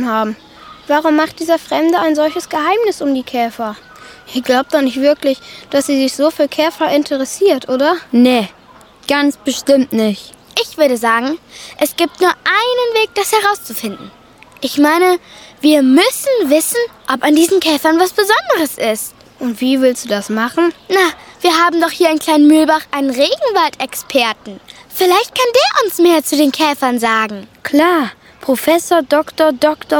geholfen haben. Warum macht dieser Fremde ein solches Geheimnis um die Käfer? Ihr glaubt doch nicht wirklich, dass sie sich so für Käfer interessiert, oder? Nee, ganz bestimmt nicht. Ich würde sagen, es gibt nur einen Weg, das herauszufinden. Ich meine, wir müssen wissen, ob an diesen Käfern was Besonderes ist. Und wie willst du das machen? Na, wir haben doch hier in Kleinmühlbach einen Regenwaldexperten. Vielleicht kann der uns mehr zu den Käfern sagen. Klar, Professor Dr.